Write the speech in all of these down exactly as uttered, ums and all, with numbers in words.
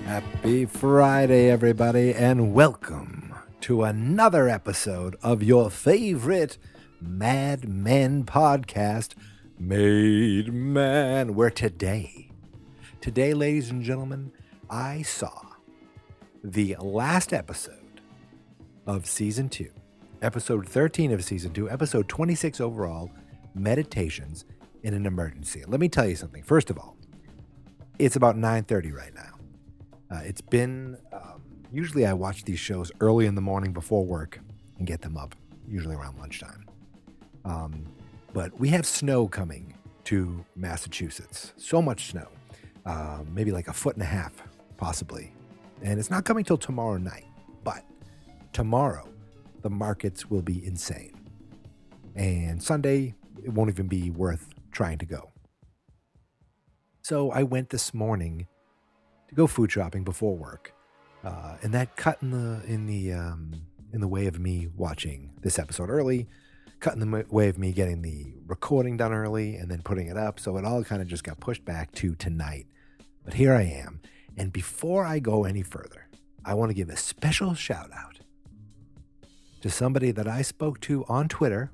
Happy Friday, everybody, and welcome to another episode of your favorite Mad Men podcast, Made Man, where today, today, ladies and gentlemen, I saw the last episode of Season two, Episode thirteen of Season two, Episode twenty-six overall, Meditations in an Emergency. Let me tell you something. First of all, it's about nine thirty right now. Uh, it's been, um, usually I watch these shows early in the morning before work and get them up, usually around lunchtime. Um, but we have snow coming to Massachusetts. So much snow. Uh, maybe like a foot and a half, possibly. And it's not coming till tomorrow night. But tomorrow, the markets will be insane. And Sunday, it won't even be worth trying to go. So I went this morning to go food shopping before work, uh, and that cut in the in the um, in the way of me watching this episode early, cut in the way of me getting the recording done early and then putting it up. So it all kind of just got pushed back to tonight. But here I am, and before I go any further, I want to give a special shout out to somebody that I spoke to on Twitter.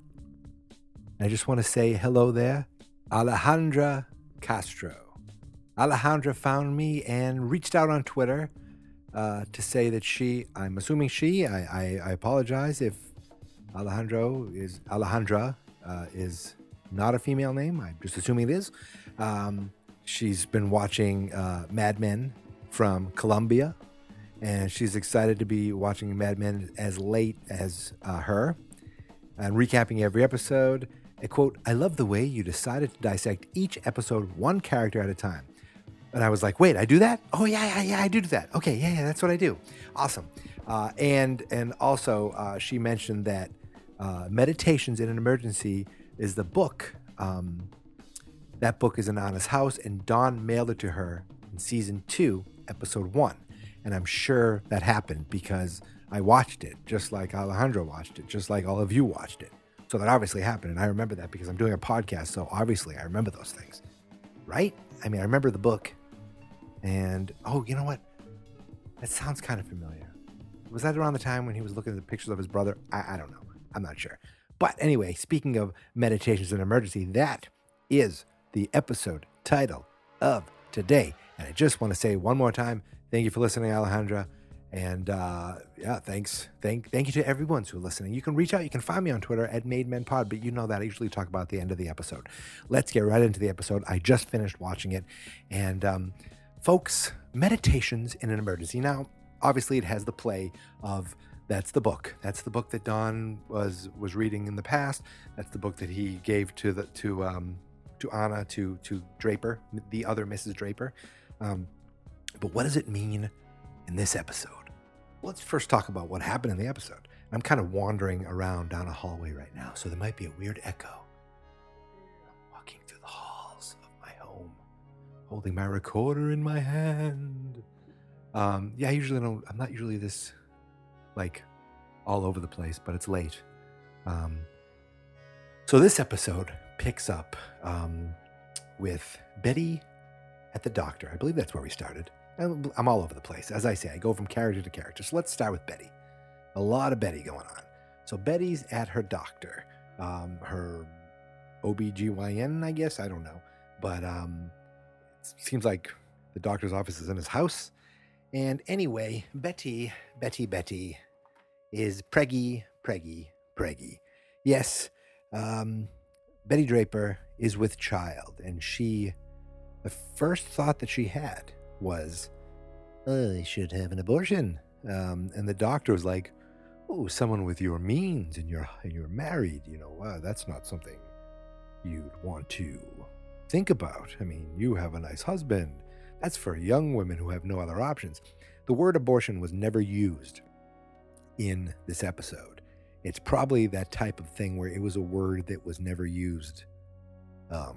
I just want to say hello there, Alejandra Castro. Alejandra found me and reached out on Twitter uh, to say that she, I'm assuming she, I, I, I apologize if Alejandro is, Alejandra uh, is not a female name. I'm just assuming it is. Um, she's been watching uh, Mad Men from Colombia, and she's excited to be watching Mad Men as late as uh, her and recapping every episode. A quote, "I love the way you decided to dissect each episode one character at a time." And I was like, wait, I do that? Oh, yeah, yeah, yeah, I do do that. Okay, yeah, yeah, that's what I do. Awesome. Uh, and and also, uh, she mentioned that uh, Meditations in an Emergency is the book. Um, that book is in Anna's house, and Dawn mailed it to her in Season two, Episode one. And I'm sure that happened because I watched it, just like Alejandro watched it, just like all of you watched it. So that obviously happened, and I remember that because I'm doing a podcast, so obviously I remember those things. Right? I mean, I remember the book. And, oh, you know what? That sounds kind of familiar. Was that around the time when he was looking at the pictures of his brother? I, I don't know. I'm not sure. But anyway, speaking of Meditations in an Emergency, that is the episode title of today. And I just want to say one more time, thank you for listening, Alejandra. And, uh, yeah, thanks. Thank thank you to everyone who's listening. You can reach out. You can find me on Twitter at MadeMenPod, but you know that I usually talk about at the end of the episode. Let's get right into the episode. I just finished watching it. And, um... folks, Meditations in an Emergency. Now, obviously, it has the play of that's the book. That's the book that Don was was reading in the past. That's the book that he gave to the to um to Anna to to Draper, the other Missus Draper. Um, but what does it mean in this episode? Let's first talk about what happened in the episode. I'm kind of wandering around down a hallway right now, so there might be a weird echo. I'm walking through the halls of my home, holding my recorder in my hand. Um, yeah, I usually don't, I'm not usually this, like, all over the place, but it's late. Um, so this episode picks up um, with Betty at the doctor. I believe that's where we started. I'm, I'm all over the place. As I say, I go from character to character. So let's start with Betty. A lot of Betty going on. So Betty's at her doctor, um, her O B G Y N, I guess. I don't know. But um, it seems like the doctor's office is in his house. And anyway, Betty, Betty, Betty is preggy, preggy, preggy. Yes, um, Betty Draper is with child. And she, the first thought that she had was, oh, I should have an abortion. Um, and the doctor was like, oh, someone with your means and you're, and you're married, you know, wow, that's not something you'd want to think about. I mean, you have a nice husband. That's for young women who have no other options. The word abortion was never used in this episode. It's probably that type of thing where it was a word that was never used um,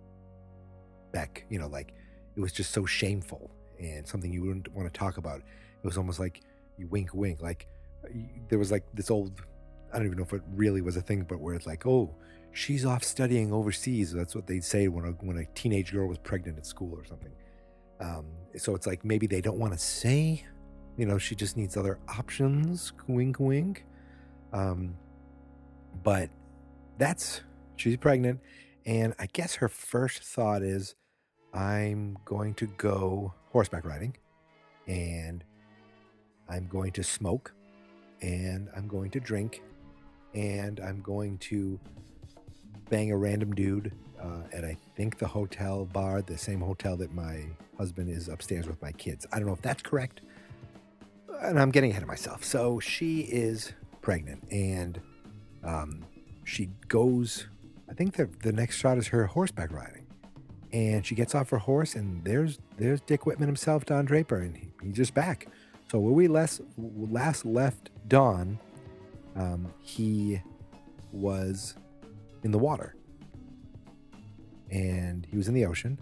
back, you know, like it was just so shameful and something you wouldn't want to talk about. It was almost like you wink, wink. Like there was like this old, I don't even know if it really was a thing, but where it's like, oh, she's off studying overseas. That's what they'd say when a, when a teenage girl was pregnant at school or something. Um, so it's like maybe they don't want to say, you know, she just needs other options. Wink, wink. Um, but that's, she's pregnant. And I guess her first thought is, I'm going to go horseback riding, and I'm going to smoke, and I'm going to drink, and I'm going to bang a random dude uh, at, I think, the hotel bar, the same hotel that my husband is upstairs with my kids. I don't know if that's correct, and I'm getting ahead of myself. So she is pregnant, and um, she goes, I think the, the next shot is her horseback riding. And she gets off her horse, and there's there's Dick Whitman himself, Don Draper, and he, he's just back. So when we last, last left Don, um, he was in the water. And he was in the ocean.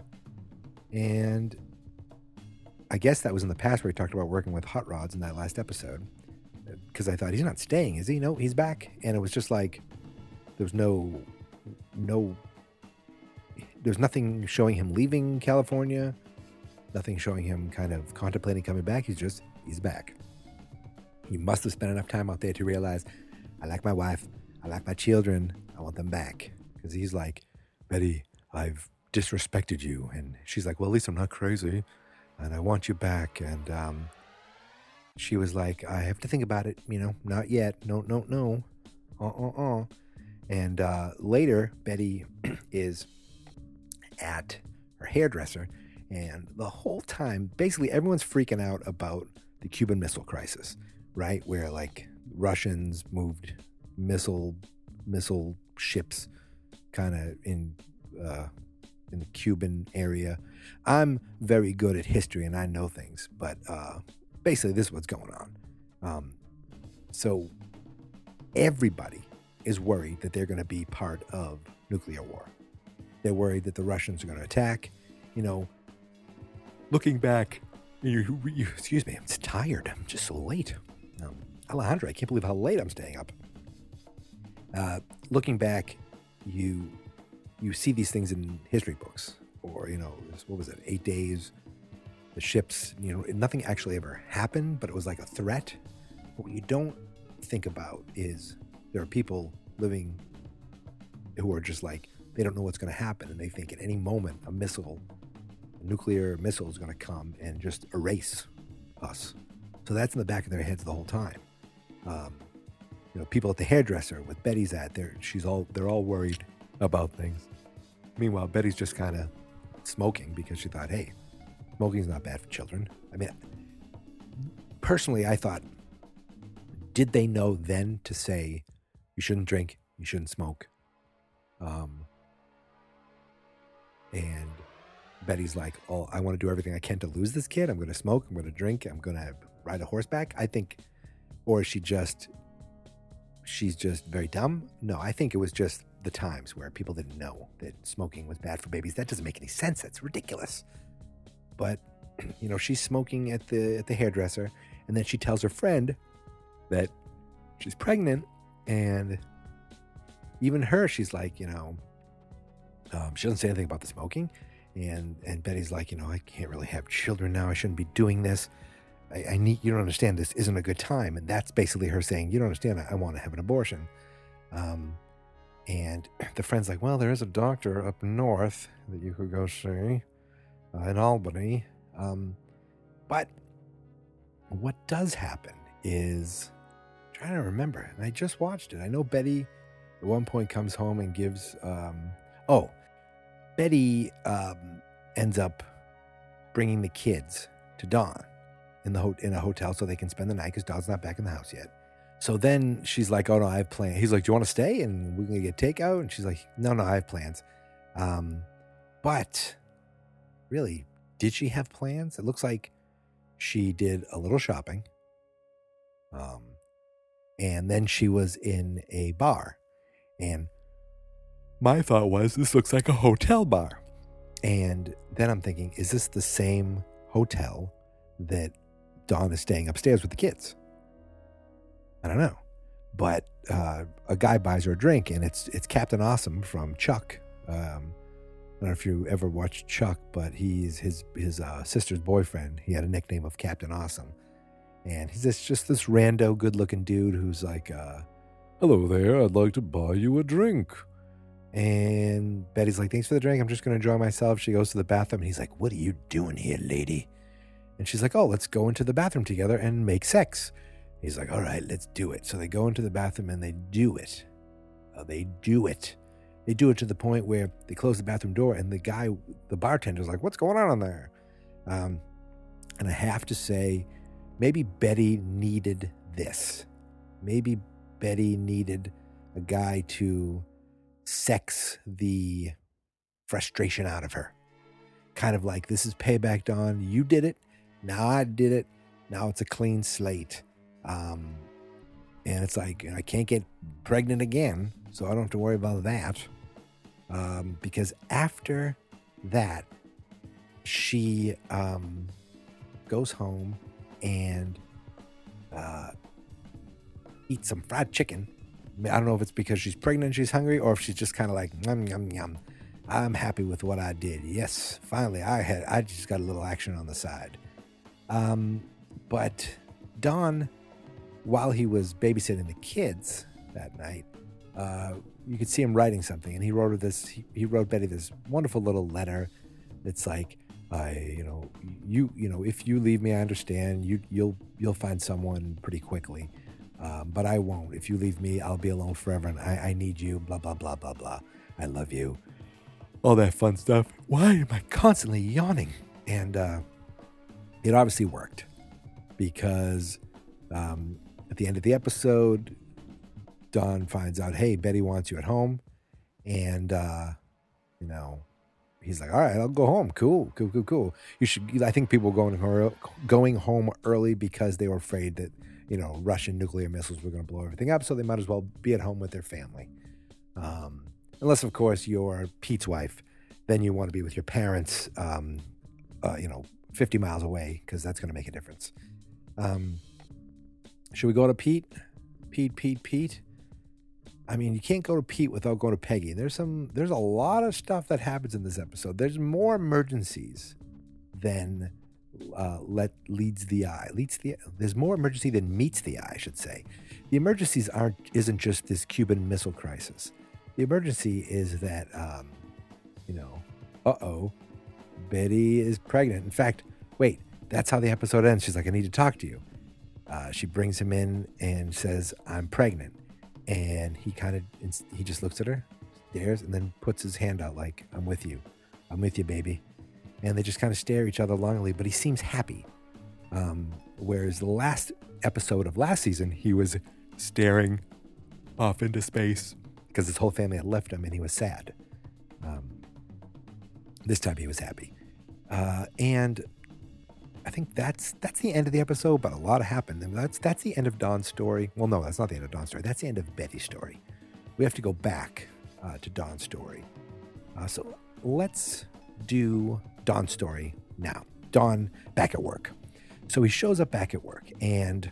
And I guess that was in the past where he talked about working with hot rods in that last episode. Because I thought, he's not staying, is he? No, he's back. And it was just like, there was no, no... There's nothing showing him leaving California, nothing showing him kind of contemplating coming back. He's just, he's back. He must have spent enough time out there to realize, I like my wife, I like my children, I want them back. Because he's like, Betty, I've disrespected you. And she's like, well, at least I'm not crazy, and I want you back. And um, she was like, I have to think about it, you know, not yet, no, no, no, uh-uh-uh. And uh, later, Betty is at her hairdresser, and the whole time basically everyone's freaking out about the Cuban Missile Crisis, right? Where like Russians moved missile missile ships kind of in uh, in the Cuban area. I'm very good at history and I know things, but uh, basically this is what's going on. Um, so everybody is worried that they're going to be part of nuclear war. They're worried that the Russians are going to attack. You know, looking back, you, you, excuse me, I'm just tired. I'm just so late. Um, Alejandro, I can't believe how late I'm staying up. Uh, looking back, you you see these things in history books, or, you know, what was it, eight days, the ships, you know, nothing actually ever happened, but it was like a threat. But what you don't think about is there are people living who are just like, they don't know what's going to happen, and they think at any moment a missile, a nuclear missile is going to come and just erase us. So that's in the back of their heads the whole time. Um, you know, people at the hairdresser with Betty's at, they're, she's all, they're all worried about things. Meanwhile, Betty's just kind of smoking because she thought, hey, smoking is not bad for children. I mean, personally, I thought, did they know then to say you shouldn't drink, you shouldn't smoke? Um, and Betty's like, oh, I want to do everything I can to lose this kid. I'm going to smoke, I'm going to drink, I'm going to ride a horseback. I think, or is she just, she's just very dumb? No, I think it was just the times where people didn't know that smoking was bad for babies. That doesn't make any sense. That's ridiculous. But, you know, she's smoking at the at the hairdresser, and then she tells her friend that she's pregnant, and even her, she's like, you know, um, she doesn't say anything about the smoking, and and Betty's like, you know, I can't really have children now. I shouldn't be doing this. I, I need, you don't understand, this isn't a good time. And that's basically her saying, you don't understand, I, I want to have an abortion. Um, and the friend's like, well, there is a doctor up north that you could go see uh, in Albany. Um, but what does happen is, I'm trying to remember, and I just watched it. I know Betty at one point comes home and gives, um, oh, Betty um, ends up bringing the kids to Don in the ho- in a hotel so they can spend the night because Don's not back in the house yet. So then she's like, oh, no, I have plans. He's like, do you want to stay? And we're going to get takeout? And she's like, no, no, I have plans. Um, but really, did she have plans? It looks like she did a little shopping. Um, and then she was in a bar. And my thought was, this looks like a hotel bar. And then I'm thinking, is this the same hotel that Dawn is staying upstairs with the kids? I don't know. But uh, a guy buys her a drink, and it's it's Captain Awesome from Chuck. Um, don't know if you ever watched Chuck, but he's his his uh, sister's boyfriend. He had a nickname of Captain Awesome. And he's just, just this rando, good-looking dude who's like, uh, hello there, I'd like to buy you a drink. And Betty's like, thanks for the drink. I'm just going to enjoy myself. She goes to the bathroom, and he's like, what are you doing here, lady? And she's like, oh, let's go into the bathroom together and make sex. He's like, all right, let's do it. So they go into the bathroom, and they do it. Oh, they do it. They do it to the point where they close the bathroom door, and the guy, the bartender's like, what's going on in there? Um, and I have to say, maybe Betty needed this. Maybe Betty needed a guy to sex the frustration out of her. Kind of like, this is payback, Dawn. You did it. Now I did it. Now it's a clean slate. Um, and it's like, I can't get pregnant again, so I don't have to worry about that. Um, because after that, she um, goes home and uh, eats some fried chicken. I don't know if it's because she's pregnant and she's hungry, or if she's just kind of like, yum, yum, yum. I'm happy with what I did. Yes, finally, I had. I just got a little action on the side. Um, but Don, while he was babysitting the kids that night, uh, you could see him writing something, and he wrote this. He, he wrote Betty this wonderful little letter. That's like, I, you know, you, you know, if you leave me, I understand. You, you'll, you'll find someone pretty quickly, um, but I won't. If you leave me, I'll be alone forever, and I, I need you. Blah blah blah blah blah. I love you. All that fun stuff. Why am I constantly yawning? And uh, it obviously worked, because um, at the end of the episode, Don finds out, hey, Betty wants you at home, and uh, you know. He's like, all right, I'll go home. Cool, cool, cool, cool. You should. I think people were going home, going home early because they were afraid that, you know, Russian nuclear missiles were going to blow everything up. So they might as well be at home with their family. Um, unless, of course, you're Pete's wife, then you want to be with your parents, um, uh, you know, fifty miles away, because that's going to make a difference. Um, should we go to Pete? Pete, Pete, Pete. I mean, you can't go to Pete without going to Peggy. There's some, there's a lot of stuff that happens in this episode. There's more emergencies than uh, let leads the eye. Leads the. There's more emergency than meets the eye, I should say. The emergencies aren't isn't just this Cuban Missile Crisis. The emergency is that, um, you know, uh oh, Betty is pregnant. In fact, wait, that's how the episode ends. She's like, I need to talk to you. Uh, she brings him in and says, I'm pregnant. And he kind of, he just looks at her, stares, and then puts his hand out like, I'm with you. I'm with you, baby. And they just kind of stare at each other longingly, but he seems happy. Um, whereas the last episode of last season, he was staring off into space because his whole family had left him and he was sad. Um, this time he was happy. Uh, and I think that's that's the end of the episode, but a lot happened. And that's that's the end of Dawn's story. Well, no, that's not the end of Dawn's story. That's the end of Betty's story. We have to go back uh, to Dawn's story. Uh, so let's do Dawn's story now. Dawn back at work. So he shows up back at work, and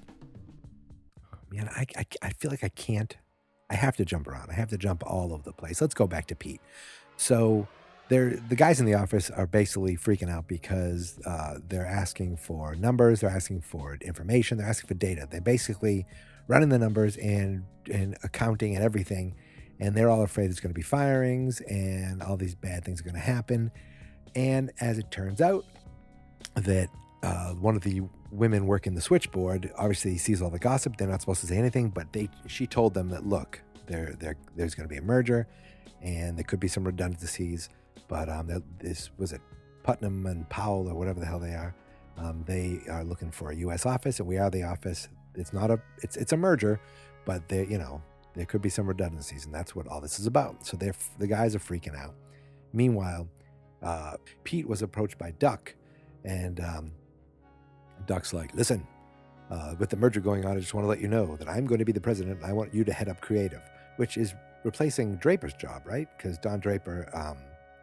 man, I, I I feel like I can't. I have to jump around. I have to jump all over the place. Let's go back to Pete. So. They're, the guys in the office are basically freaking out because uh, they're asking for numbers, they're asking for information, they're asking for data. They're basically running the numbers and, and accounting and everything, and they're all afraid there's going to be firings and all these bad things are going to happen. And as it turns out, that uh, one of the women working the switchboard obviously sees all the gossip. They're not supposed to say anything, but they she told them that, look, there, there, there's going to be a merger, and there could be some redundancies. But um, this was it, Putnam and Powell or whatever the hell they are. Um, they are looking for a U S office, and we are the office. It's not a, it's it's a merger, but they, you know, there could be some redundancies, and that's what all this is about. So they're the guys are freaking out. Meanwhile, uh, Pete was approached by Duck, and um, Duck's like, listen, uh, with the merger going on, I just want to let you know that I'm going to be the president, and I want you to head up creative, which is replacing Draper's job, right? Because Don Draper. Um,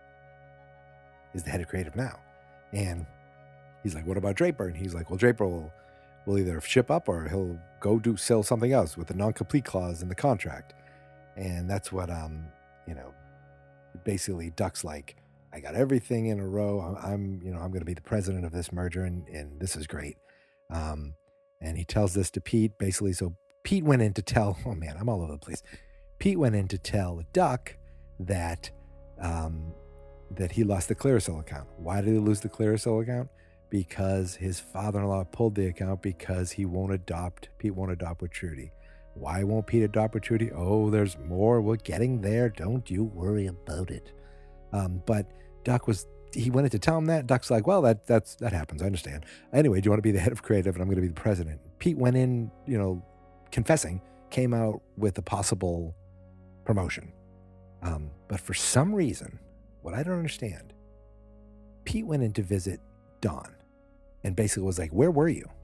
is the head of creative now. And he's like, what about Draper? And he's like, well, Draper will, will either ship up or he'll go do sell something else with a non-complete clause in the contract. And that's what, um, you know, basically Duck's like, I got everything in a row. I'm, I'm you know, I'm going to be the president of this merger, and, and this is great. Um, and he tells this to Pete, basically. So Pete went in to tell, oh man, I'm all over the place. Pete went in to tell Duck that um, that he lost the Clearasil account. Why did he lose the Clearasil account? Because his father-in-law pulled the account because he won't adopt, Pete won't adopt with Trudy. Why won't Pete adopt with Trudy? Oh, there's more. We're getting there. Don't you worry about it. Um, but Duck was, he wanted to tell him that. Duck's like, well, that that's that happens. I understand. Anyway, do you want to be the head of creative and I'm going to be the president? Pete went in, you know, confessing, came out with a possible promotion. Um, but for some reason, what I don't understand, Pete went in to visit Dawn and basically was like, where were you?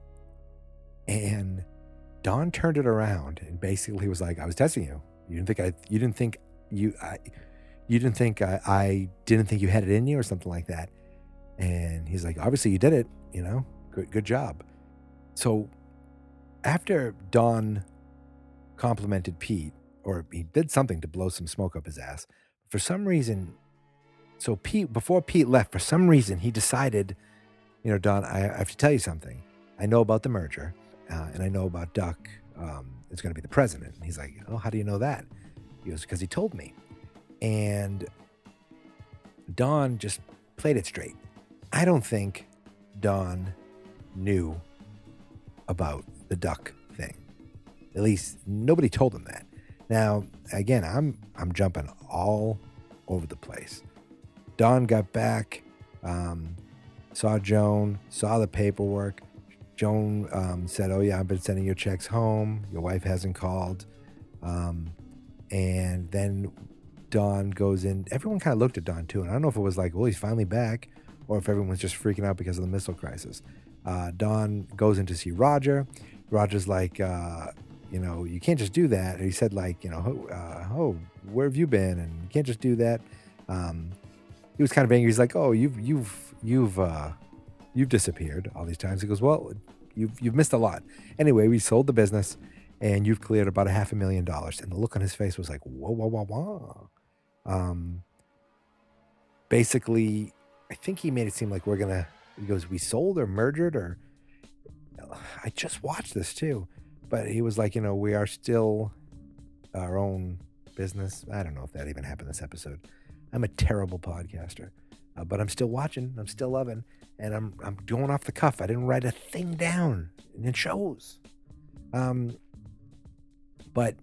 And Dawn turned it around and basically was like, I was testing you. You didn't think I, you didn't think you, I, you didn't think I, I didn't think you had it in you or something like that. And he's like, obviously you did it, you know, good, good job. So after Dawn complimented Pete, or he did something to blow some smoke up his ass, for some reason, so Pete, before Pete left, for some reason, he decided, you know, Dawn, I, I have to tell you something. I know about the merger, uh, and I know about Duck um, is going to be the president. And he's like, oh, how do you know that? He goes, because he told me. And Dawn just played it straight. I don't think Dawn knew about the Duck thing. At least nobody told him that. Now, again, I'm I'm jumping all over the place. Dawn got back, um, saw Joan, saw the paperwork. Joan um, said, oh, yeah, I've been sending your checks home. Your wife hasn't called. Um, and then Dawn goes in. Everyone kind of looked at Dawn, too. And I don't know if it was like, well, he's finally back, or if everyone's just freaking out because of the missile crisis. Uh, Dawn goes in to see Roger. Roger's like, uh, you know, you can't just do that. And he said, like, you know, uh, oh, where have you been? And you can't just do that. Um, he was kind of angry. He's like, oh, you've, you've, you've, uh, you've disappeared all these times. He goes, well, you've, you've missed a lot. Anyway, we sold the business and you've cleared about a half a million dollars. And the look on his face was like, whoa, whoa, whoa, whoa. Um, basically, I think he made it seem like we're going to, he goes, we sold or merged or, I just watched this too. But he was like, you know, we are still our own business. I don't know if that even happened this episode. I'm a terrible podcaster, uh, but I'm still watching. I'm still loving, and I'm I'm going off the cuff. I didn't write a thing down, and it shows. Um, but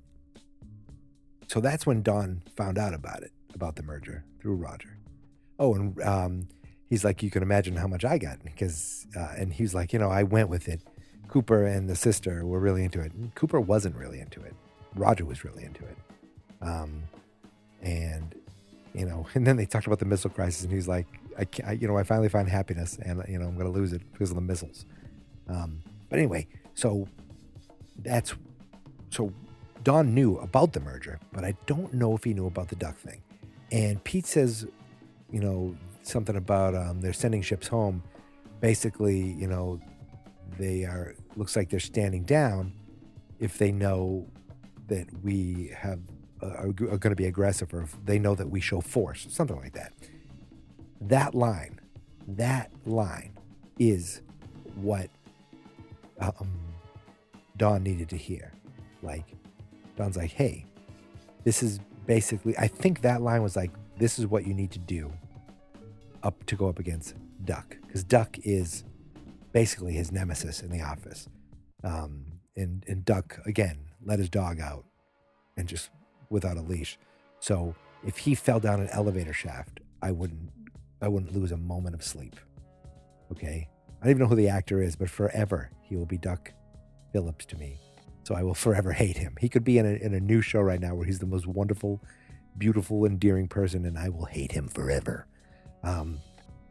so that's when Dawn found out about it, about the merger through Roger. Oh, and um, he's like, you can imagine how much I got because, uh, and he's like, you know, I went with it. Cooper and the sister were really into it. And Cooper wasn't really into it. Roger was really into it. Um, and, you know, and then they talked about the missile crisis and he's like, I, can't, I you know, I finally find happiness and, you know, I'm going to lose it because of the missiles. Um, but anyway, so that's, so Dawn knew about the merger, but I don't know if he knew about the Duck thing. And Pete says, you know, something about um, they're sending ships home. Basically, you know, they are, looks like they're standing down if they know that we have uh, are, are going to be aggressive, or if they know that we show force, something like that. That line, that line is what um, Dawn needed to hear. Like, Dawn's like, hey, this is basically, I think that line was like, this is what you need to do up to go up against Duck, because Duck is basically his nemesis in the office. Um, and, and Duck, again, let his dog out and just without a leash. So if he fell down an elevator shaft, I wouldn't, I wouldn't lose a moment of sleep. Okay. I don't even know who the actor is, but forever he will be Duck Phillips to me. So I will forever hate him. He could be in a, in a new show right now where he's the most wonderful, beautiful, endearing person, and I will hate him forever. Um,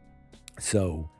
so,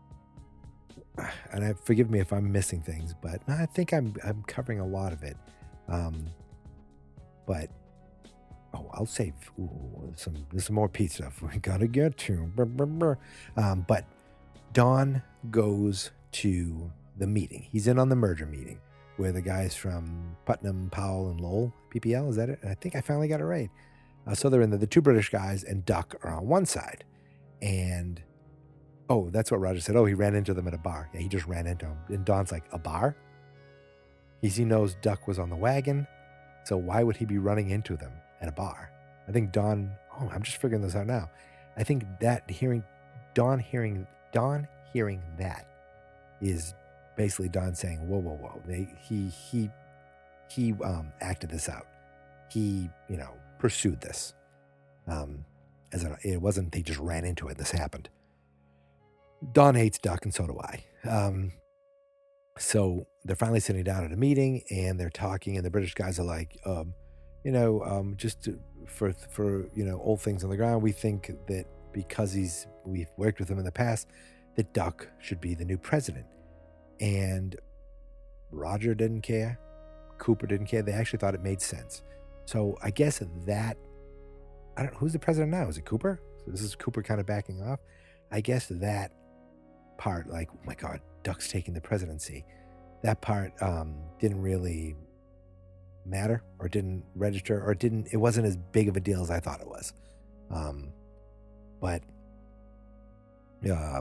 and I, forgive me if I'm missing things, but I think I'm I'm covering a lot of it. Um, but oh, I'll save ooh, some. There's some more Pete stuff we gotta get to. Brr, brr, brr. Um, but Dawn goes to the meeting. He's in on the merger meeting where the guys from Putnam, Powell, and Lowell, P P L, is that it? And I think I finally got it right. Uh, so they're in there. The two British guys and Duck are on one side. And, oh, that's what Roger said. Oh, he ran into them at a bar. Yeah, he just ran into them. And Don's like, a bar? He, he knows Duck was on the wagon, so why would he be running into them at a bar? I think Don, oh, I'm just figuring this out now. I think that hearing, Don hearing, Don hearing that is basically Don saying, whoa, whoa, whoa. They, he, he, he um, acted this out. He, you know, pursued this. Um, as a, it wasn't, they just ran into it. This happened. Don hates Duck, and so do I. Um, so they're finally sitting down at a meeting, and they're talking, and the British guys are like, um, you know, um, just to, for, for, you know, old things on the ground, we think that because he's, we've worked with him in the past, that Duck should be the new president. And Roger didn't care. Cooper didn't care. They actually thought it made sense. So I guess that, I don't know, who's the president now? Is it Cooper? So this is Cooper kind of backing off. I guess that part, like, oh my God, Duck's taking the presidency. That part um, didn't really matter, or didn't register, or didn't, it wasn't as big of a deal as I thought it was. Um, but uh,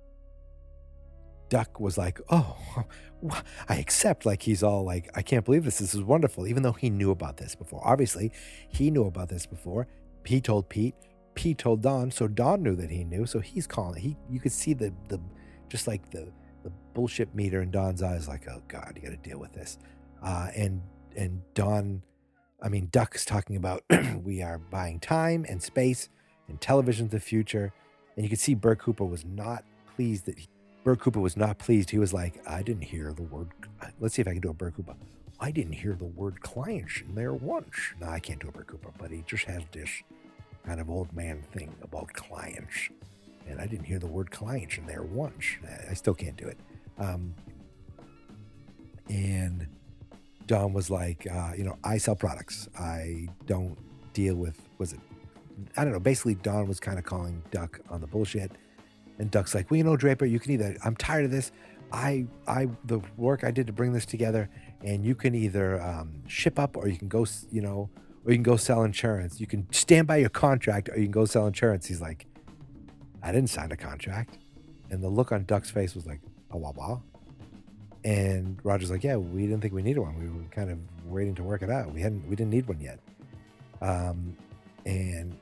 Duck was like, oh, I accept, like he's all like, I can't believe this. This is wonderful. Even though he knew about this before. Obviously, he knew about this before. He told Pete. Pete told Don. So Don knew that he knew. So he's calling. He, you could see the, the just like the, the bullshit meter in Don's eyes, like, oh God, you got to deal with this. Uh, and, and Don, I mean, Duck's talking about we are buying time and space, and television's the future. And you could see Bert Cooper was not pleased that he, Bert Cooper was not pleased. He was like, I didn't hear the word. Let's see if I can do a Bert Cooper. I didn't hear the word clients in there once. No, I can't do a Bert Cooper, but he just has this kind of old man thing about clients. And I didn't hear the word clients in there once. I still can't do it. Um, and Don was like, uh, you know, I sell products. I don't deal with, was it, I don't know. Basically, Don was kind of calling Duck on the bullshit. And Duck's like, well, you know, Draper, you can either, I'm tired of this. I, I, the work I did to bring this together, and you can either um, ship up, or you can go, you know, or you can go sell insurance. You can stand by your contract, or you can go sell insurance. He's like, I didn't sign a contract. And the look on Duck's face was like, oh, wow, wow. And Roger's like, yeah, we didn't think we needed one. We were kind of waiting to work it out. We hadn't, we didn't need one yet. Um, and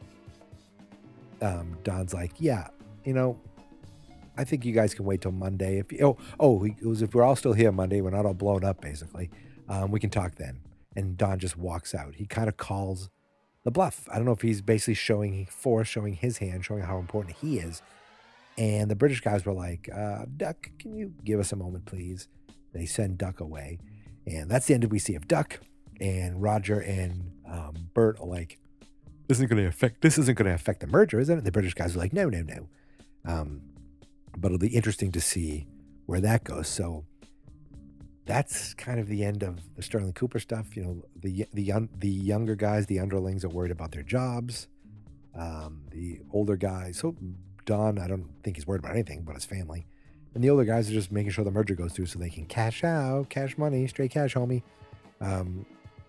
um, Don's like, yeah, you know, I think you guys can wait till Monday. If you, oh, oh, it was if we're all still here Monday, we're not all blown up, basically. Um, we can talk then. And Don just walks out. He kind of calls the bluff. I don't know if he's basically showing force, showing his hand, showing how important he is. And the British guys were like, uh, Duck, can you give us a moment, please? They send Duck away. And that's the end we see of Duck. And Roger and um, Bert are like, this isn't going to affect, this isn't going to affect the merger, is it? And the British guys are like, no, no, no. Um, but it'll be interesting to see where that goes. So that's kind of the end of the Sterling Cooper stuff. You know, the the the younger guys, the underlings, are worried about their jobs. Um, the older guys, so Don, I don't think he's worried about anything but his family. And the older guys are just making sure the merger goes through so they can cash out, cash money, straight cash, homie. Um,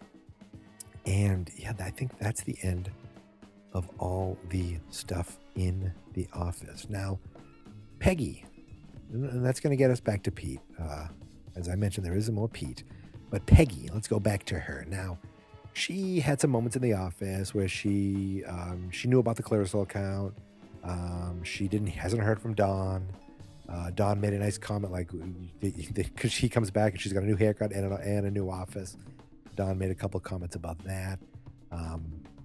and yeah, I think that's the end of all the stuff in the office. Now, Peggy, and that's going to get us back to Pete. Uh, as I mentioned, there is more Pete. But Peggy, let's go back to her. Now, she had some moments in the office where she um, she knew about the Clearasil account. Um, she didn't hasn't heard from Don. Uh, Don made a nice comment, like, because she comes back and she's got a new haircut and a, and a new office. Don made a couple comments about that. Um,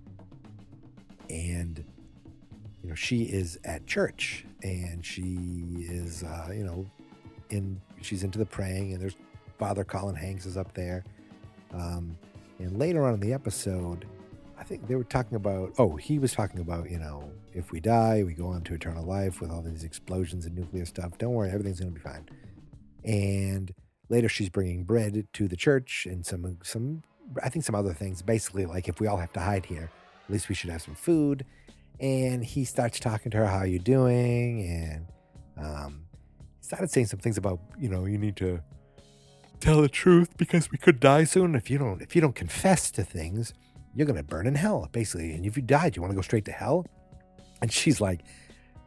and, you know, she is at church, and she is, uh, you know, in, she's into the praying, and there's Father Colin Hanks is up there. Um, and later on in the episode, I think they were talking about, oh, he was talking about, you know, if we die, we go on to eternal life with all these explosions and nuclear stuff. Don't worry, everything's going to be fine. And later she's bringing bread to the church and some, some, I think some other things. Basically, like, if we all have to hide here, at least we should have some food. And he starts talking to her, how you doing? And um, started saying some things about, you know, you need to tell the truth because we could die soon. If you don't, if you don't confess to things, you're going to burn in hell, basically. And if you died, you want to go straight to hell? And she's like,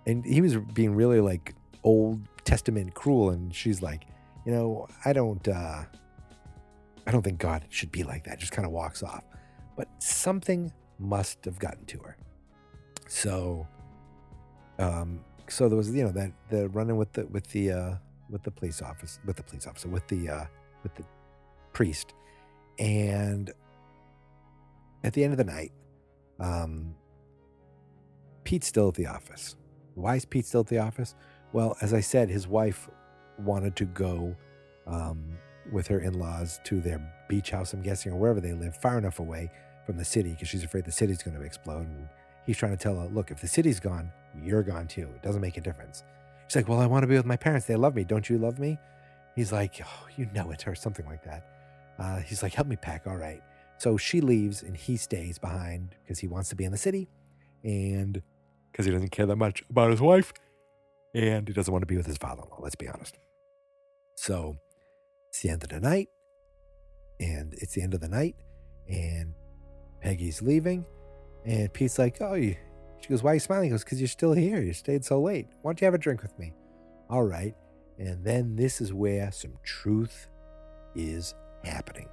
And he was being really like Old Testament cruel. And she's like, you know, I don't, uh, I don't think God should be like that. Just kind of walks off. But something must have gotten to her. So, um, so there was, you know, that the running with the with the uh, with the police officer, with the police officer, with the uh, with the priest, and at the end of the night, um, Pete's still at the office. Why is Pete still at the office? Well, as I said, his wife wanted to go um, with her in-laws to their beach house, I'm guessing, or wherever they live, far enough away from the city because she's afraid the city's going to explode. And he's trying to tell her, look, if the city's gone, you're gone too. It doesn't make a difference. She's like, well, I want to be with my parents. They love me. Don't you love me? He's like, oh, you know it, or something like that. Uh, he's like, help me pack. All right. So she leaves and he stays behind because he wants to be in the city and because he doesn't care that much about his wife and he doesn't want to be with his father-in-law, let's be honest. So it's the end of the night and it's the end of the night and Peggy's leaving and Pete's like, oh, you, she goes, why are you smiling? He goes, because you're still here. You stayed so late. Why don't you have a drink with me? All right. And then this is where some truth is happening.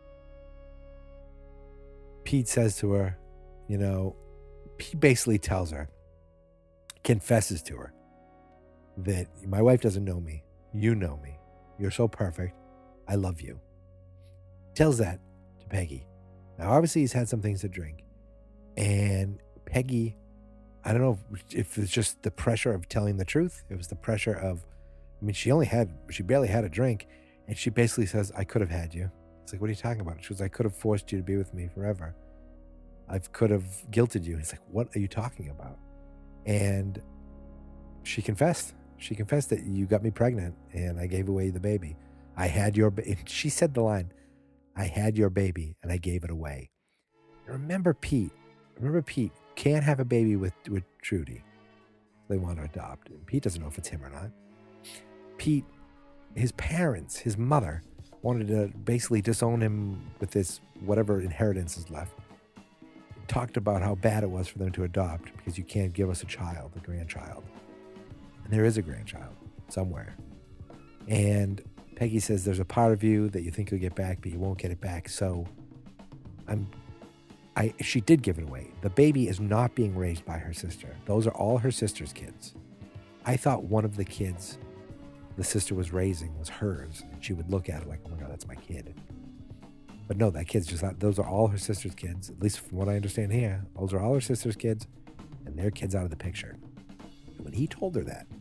Pete says to her, you know, he basically tells her, confesses to her that my wife doesn't know me. You know me. You're so perfect. I love you. Tells that to Peggy. Now, obviously, he's had some things to drink. And Peggy, I don't know if it's just the pressure of telling the truth. It was the pressure of, I mean, she only had, she barely had a drink. And she basically says, I could have had you. It's like, what are you talking about? She was, I could have forced you to be with me forever. I could have guilted you. He's like, what are you talking about? And she confessed. She confessed that you got me pregnant and I gave away the baby. I had your, ba-. She said the line, I had your baby and I gave it away. Remember Pete. Remember Pete can't have a baby with, with Trudy. They want to adopt. And Pete doesn't know if it's him or not. Pete, his parents, his mother, wanted to basically disown him with this whatever inheritance is left. Talked about how bad it was for them to adopt because you can't give us a child, a grandchild. And there is a grandchild somewhere. And Peggy says there's a part of you that you think you'll get back, but you won't get it back. So I'm I she did give it away. The baby is not being raised by her sister. Those are all her sister's kids. I thought one of the kids the sister was raising was hers. And she would look at it like, oh my God, that's my kid. But no, that kid's just not, those are all her sister's kids. At least from what I understand here, those are all her sister's kids and their kids out of the picture. And when he told her that,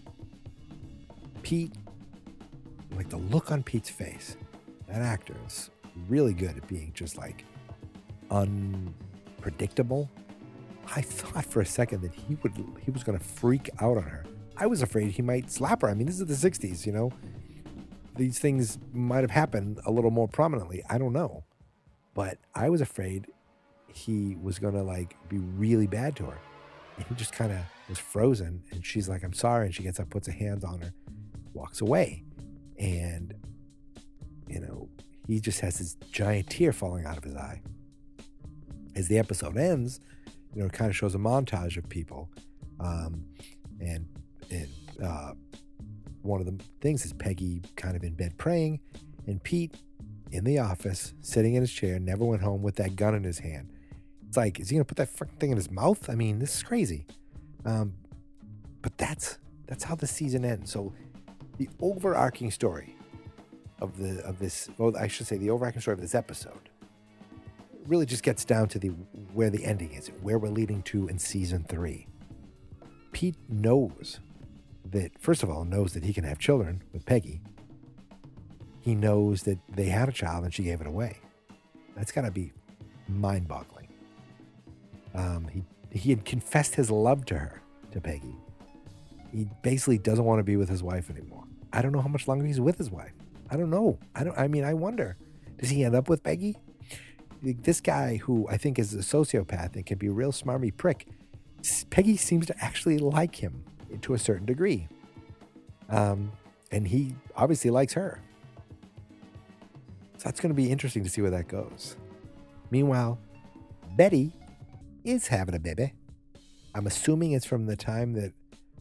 Pete, like the look on Pete's face, that actor is really good at being just like unpredictable. I thought for a second that he would, he was going to freak out on her. I was afraid he might slap her. I mean, this is the sixties, you know? These things might have happened a little more prominently. I don't know. But I was afraid he was going to like be really bad to her. And he just kind of was frozen. And she's like, I'm sorry. And she gets up, puts her hands on her, walks away. And, you know, he just has this giant tear falling out of his eye. As the episode ends, you know, it kind of shows a montage of people. Um, and, and, uh, one of the things is Peggy kind of in bed praying and Pete in the office sitting in his chair, never went home with that gun in his hand. It's like, is he going to put that freaking thing in his mouth? I mean, this is crazy. Um, but that's, that's how the season ends. So the overarching story of the, of this, well, I should say the overarching story of this episode really just gets down to the, where the ending is, where we're leading to in season three. Pete knows that, first of all, knows that he can have children with Peggy. He knows that they had a child and she gave it away. That's got to be mind-boggling. Um, he he had confessed his love to her, to Peggy. He basically doesn't want to be with his wife anymore. I don't know how much longer he's with his wife. I don't know. I don't. I mean, I wonder, does he end up with Peggy? This guy who I think is a sociopath and can be a real smarmy prick, Peggy seems to actually like him to a certain degree. Um, and he obviously likes her. So that's going to be interesting to see where that goes. Meanwhile, Betty is having a baby. I'm assuming it's from the time that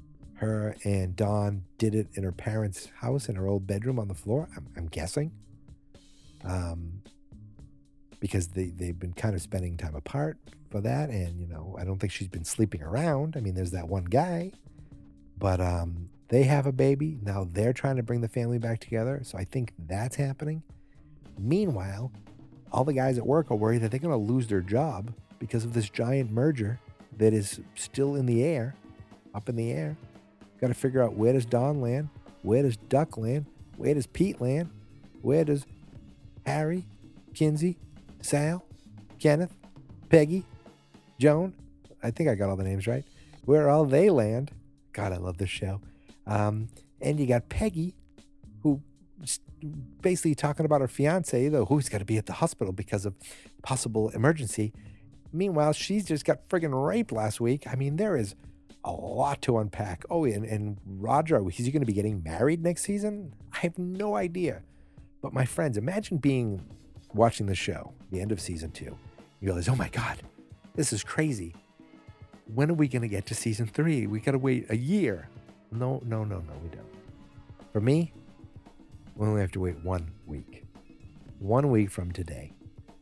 her and Dawn did it in her parents' house in her old bedroom on the floor. I'm, I'm guessing. Um, because they, they've been kind of spending time apart for that. And, you know, I don't think she's been sleeping around. I mean, there's that one guy. But um, they have a baby. Now they're trying to bring the family back together. So I think that's happening. Meanwhile, all the guys at work are worried that they're going to lose their job because of this giant merger that is still in the air, up in the air. Got to figure out, where does Dawn land? Where does Duck land? Where does Pete land? Where does Harry, Kinsey, Sal, Kenneth, Peggy, Joan? I think I got all the names right. Where all they land? God, I love this show. Um, and you got Peggy, who basically talking about her fiance, though, who's got to be at the hospital because of possible emergency. Meanwhile, she's just got friggin' raped last week. I mean, there is a lot to unpack. Oh, and, and Roger, is he going to be getting married next season? I have no idea. But my friends, imagine being watching the show, the end of season two. You realize, oh my God, this is crazy. When are we going to get to season three? We got to wait a year. No, no, no, no, we don't. For me, we only have to wait one week. One week from today.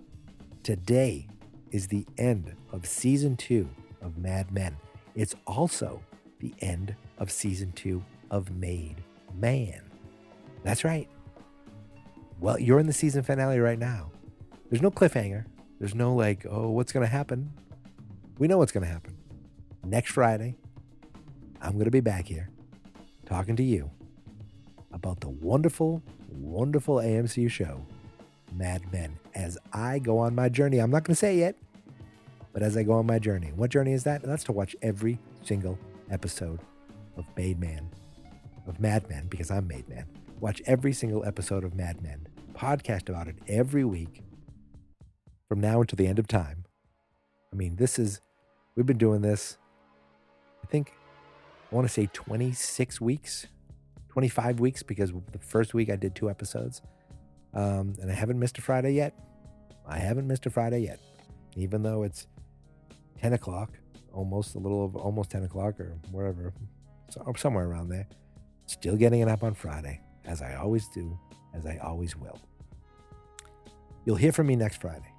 Today is the end of season two of Mad Men. It's also the end of season two of Made Man. That's right. Well, you're in the season finale right now. There's no cliffhanger. There's no like, oh, what's going to happen? We know what's going to happen. Next Friday, I'm going to be back here talking to you about the wonderful, wonderful A M C show, Mad Men, as I go on my journey. I'm not going to say it yet, but as I go on my journey. What journey is that? That's to watch every single episode of Made Man, of Mad Men, because I'm Made Man. Watch every single episode of Mad Men. Podcast about it every week from now until the end of time. I mean, this is, we've been doing this, I think, I want to say twenty-six weeks, twenty-five weeks, because the first week I did two episodes. Um, and I haven't missed a Friday yet. I haven't missed a Friday yet. Even though it's ten o'clock, almost a little of almost ten o'clock or wherever, so, somewhere around there. Still getting it up on Friday, as I always do, as I always will. You'll hear from me next Friday.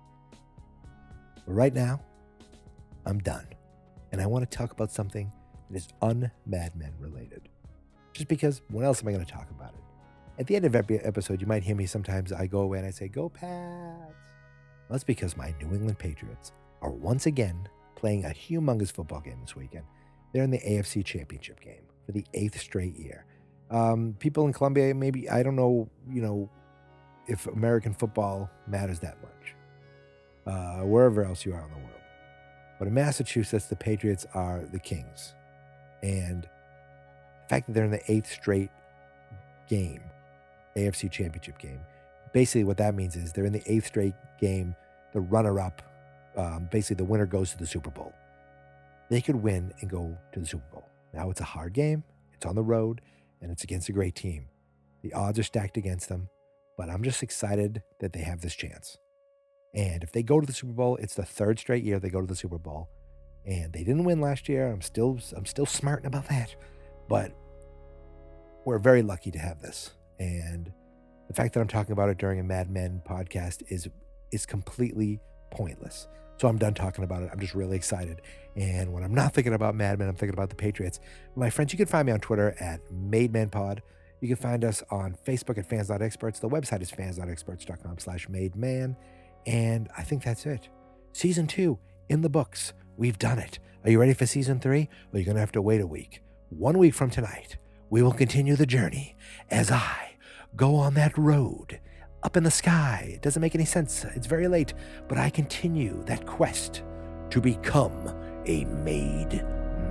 But right now, I'm done. And I want to talk about something that is un-Mad Men related. Just because, what else am I going to talk about it? At the end of every episode, you might hear me sometimes, I go away and I say, go Pats. Well, that's because my New England Patriots are once again playing a humongous football game this weekend. They're in the A F C Championship game for the eighth straight year. Um, people in Columbia, maybe, I don't know, you know, if American football matters that much. Uh, wherever else you are in the world. But in Massachusetts, the Patriots are the kings. And the fact that they're in the eighth straight game, A F C Championship game, basically what that means is they're in the eighth straight game, the runner-up, um, basically the winner goes to the Super Bowl. They could win and go to the Super Bowl. Now it's a hard game, it's on the road, and it's against a great team. The odds are stacked against them, but I'm just excited that they have this chance. And if they go to the Super Bowl, it's the third straight year they go to the Super Bowl. And they didn't win last year. I'm still I'm still smarting about that. But we're very lucky to have this. And the fact that I'm talking about it during a Mad Men podcast is is completely pointless. So I'm done talking about it. I'm just really excited. And when I'm not thinking about Mad Men, I'm thinking about the Patriots. My friends, you can find me on Twitter at MadeManPod. You can find us on Facebook at fans dot experts. The website is fans dot experts dot com slash mademan. And I think that's it. Season two in the books. We've done it. Are you ready for season three? Well, you're going to have to wait a week. One week from tonight, we will continue the journey as I go on that road up in the sky. It doesn't make any sense. It's very late, but I continue that quest to become a made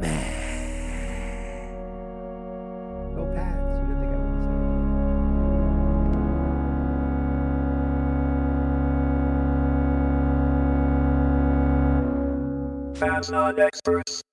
man. Go Pats. You didn't think I would say. Fans not experts.